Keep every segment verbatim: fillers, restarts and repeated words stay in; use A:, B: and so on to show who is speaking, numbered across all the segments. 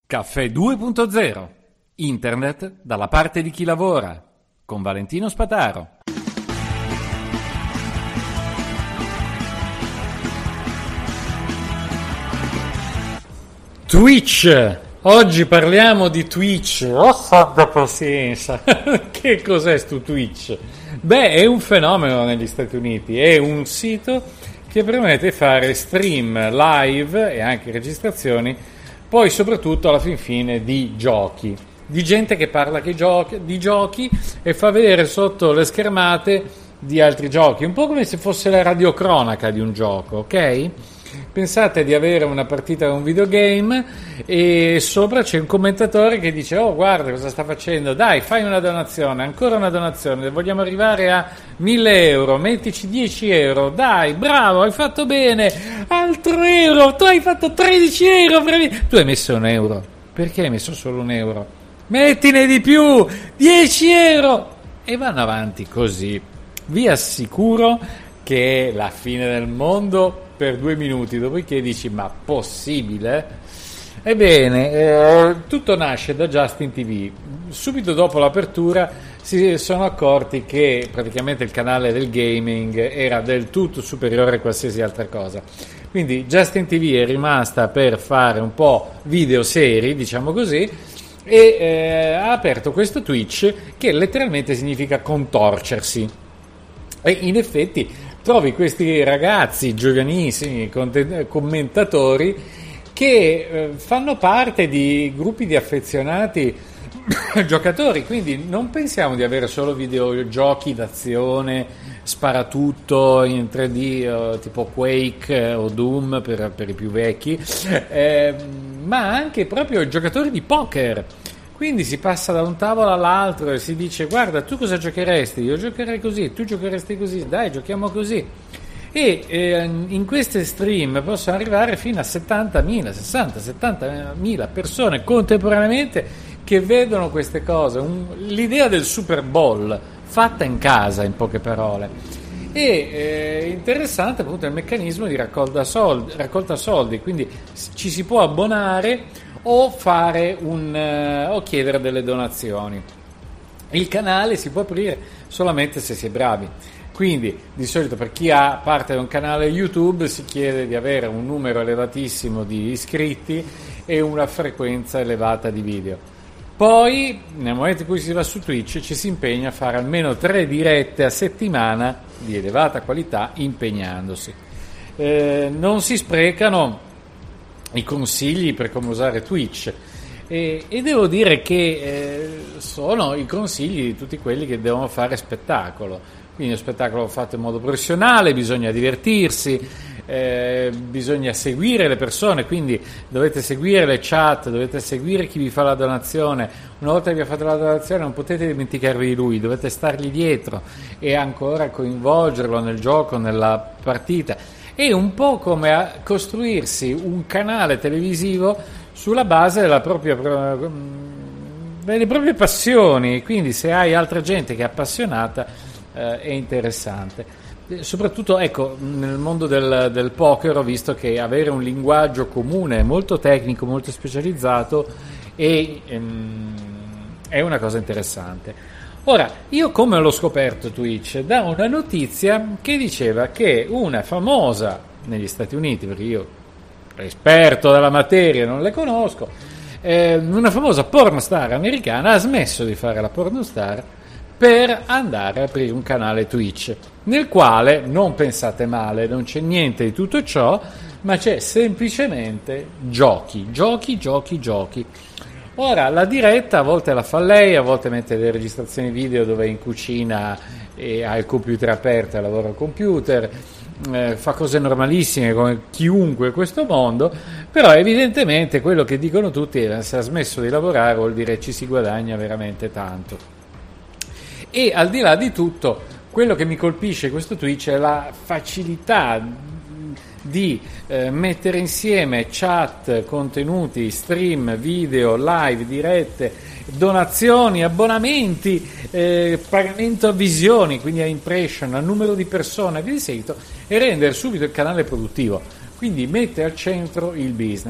A: Caffè due punto zero. Internet dalla parte di chi lavora. Con Valentino Spataro. Twitch. Oggi parliamo di Twitch. Oh, santa pazienza. Che cos'è sto Twitch? Beh, è un fenomeno negli Stati Uniti. È un sito che permette di fare stream live e anche registrazioni, poi soprattutto alla fin fine di giochi, di gente che parla che giochi, di giochi e fa vedere sotto le schermate di altri giochi, un po' come se fosse la radiocronaca di un gioco, ok? Pensate di avere una partita con un videogame e sopra c'è un commentatore che dice: oh, guarda cosa sta facendo, dai, fai una donazione, ancora una donazione, vogliamo arrivare a mille euro, mettici dieci euro, dai, bravo, hai fatto bene, altro euro, tu hai fatto tredici euro, bravi. Tu hai messo un euro, perché hai messo solo un euro? Mettine di più, dieci euro, e vanno avanti così. Vi assicuro che è la fine del mondo per due minuti, dopodiché dici: ma possibile? Ebbene, eh, tutto nasce da Justin T V. Subito dopo l'apertura si sono accorti che praticamente il canale del gaming era del tutto superiore a qualsiasi altra cosa. Quindi Justin T V è rimasta per fare un po' video seri, diciamo così, e eh, ha aperto questo Twitch che letteralmente significa contorcersi. E in effetti trovi questi ragazzi giovanissimi commentatori che eh, fanno parte di gruppi di affezionati giocatori, quindi non pensiamo di avere solo videogiochi d'azione, sparatutto in tre D eh, tipo Quake eh, o Doom per, per i più vecchi, eh, ma anche proprio giocatori di poker. Quindi si passa da un tavolo all'altro e si dice: guarda, tu cosa giocheresti? Io giocherei così, tu giocheresti così, dai, giochiamo così. E eh, in queste stream possono arrivare fino a settantamila, sessanta, settantamila persone contemporaneamente che vedono queste cose. Un, l'idea del Super Bowl fatta in casa, in poche parole. E eh, interessante appunto il meccanismo di raccolta soldi, raccolta soldi, quindi ci si può abbonare o fare un uh, o chiedere delle donazioni. Il canale si può aprire solamente se si è bravi, quindi di solito per chi ha parte da un canale YouTube si chiede di avere un numero elevatissimo di iscritti e una frequenza elevata di video. Poi nel momento in cui si va su Twitch ci si impegna a fare almeno tre dirette a settimana di elevata qualità, impegnandosi. Eh, non si sprecano i consigli per come usare Twitch e, e devo dire che eh, sono i consigli di tutti quelli che devono fare spettacolo. Quindi lo spettacolo fatto in modo professionale, bisogna divertirsi, eh, bisogna seguire le persone, quindi dovete seguire le chat, dovete seguire chi vi fa la donazione. Una volta che vi ha fatto la donazione non potete dimenticarvi di lui, dovete stargli dietro e ancora coinvolgerlo nel gioco, nella partita. È un po' come a costruirsi un canale televisivo sulla base della propria, delle proprie passioni, quindi se hai altra gente che è appassionata eh, è interessante. Soprattutto ecco, nel mondo del, del poker ho visto che avere un linguaggio comune molto tecnico, molto specializzato è, ehm, è una cosa interessante. Ora, io come l'ho scoperto Twitch? Da una notizia che diceva che una famosa, negli Stati Uniti, perché io esperto della materia non le conosco, eh, una famosa pornostar americana ha smesso di fare la pornostar per andare a aprire un canale Twitch, nel quale, non pensate male, non c'è niente di tutto ciò, ma c'è semplicemente giochi, giochi, giochi, giochi. Ora, la diretta a volte la fa lei, a volte mette delle registrazioni video dove è in cucina e ha il computer aperto e lavora al computer, eh, fa cose normalissime come chiunque in questo mondo, però evidentemente quello che dicono tutti è che se ha smesso di lavorare vuol dire ci si guadagna veramente tanto. E al di là di tutto, quello che mi colpisce in questo Twitch è la facilità di eh, mettere insieme chat, contenuti, stream, video, live, dirette, donazioni, abbonamenti, eh, pagamento a visioni, quindi a impression, a numero di persone, via di seguito, e rendere subito il canale produttivo. Quindi mette al centro il business.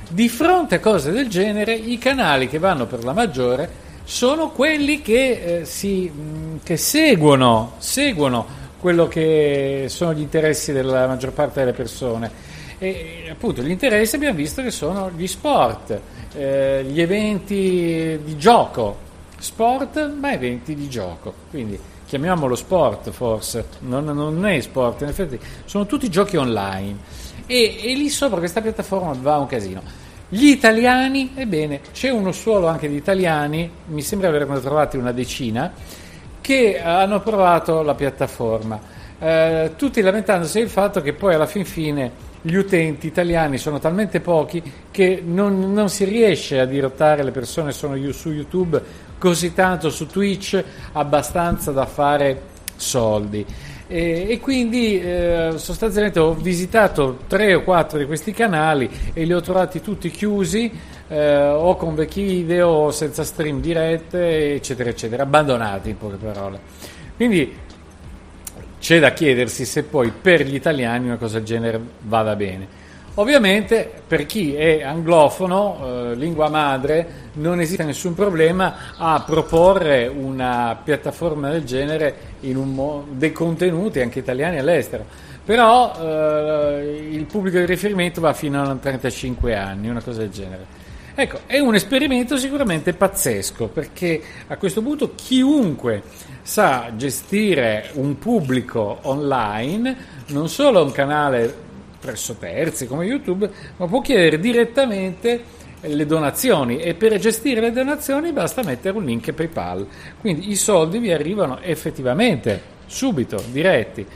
A: Di fronte a cose del genere, i canali che vanno per la maggiore sono quelli che, eh, si, mh, che seguono, seguono quello che sono gli interessi della maggior parte delle persone. E appunto gli interessi abbiamo visto che sono gli sport, eh, gli eventi di gioco, sport ma eventi di gioco, quindi chiamiamolo sport forse, non, non è sport, in effetti sono tutti giochi online e, e lì sopra questa piattaforma va un casino. Gli italiani, ebbene, c'è uno solo anche di italiani, mi sembra averne trovati una decina, che hanno provato la piattaforma, eh, tutti lamentandosi del fatto che poi alla fin fine gli utenti italiani sono talmente pochi che non, non si riesce a dirottare le persone sono su YouTube così tanto su Twitch, abbastanza da fare soldi. E, e quindi eh, sostanzialmente ho visitato tre o quattro di questi canali e li ho trovati tutti chiusi, eh, o con vecchi video o senza stream dirette, eccetera eccetera, abbandonati in poche parole. Quindi c'è da chiedersi se poi per gli italiani una cosa del genere vada bene. Ovviamente per chi è anglofono, eh, lingua madre, non esiste nessun problema a proporre una piattaforma del genere in un mo- dei contenuti anche italiani all'estero. Però eh, il pubblico di riferimento va fino a trentacinque anni, una cosa del genere. Ecco, è un esperimento sicuramente pazzesco, perché a questo punto chiunque sa gestire un pubblico online, non solo un canale presso terzi come YouTube, ma può chiedere direttamente le donazioni e per gestire le donazioni basta mettere un link PayPal. Quindi i soldi vi arrivano effettivamente, subito, diretti.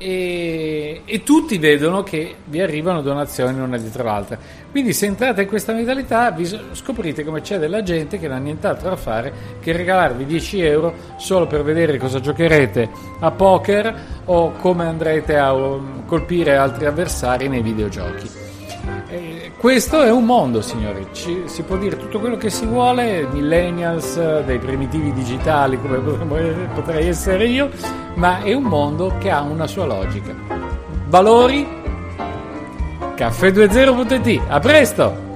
A: E, e tutti vedono che vi arrivano donazioni una dietro l'altra. Quindi se entrate in questa modalità vi scoprite come c'è della gente che non ha nient'altro da fare che regalarvi dieci euro solo per vedere cosa giocherete a poker o come andrete a colpire altri avversari nei videogiochi. E questo è un mondo, signori. Ci, si può dire tutto quello che si vuole, millennials, dei primitivi digitali come potrei essere io, ma è un mondo che ha una sua logica. Valori? caffè venti punto it. A presto!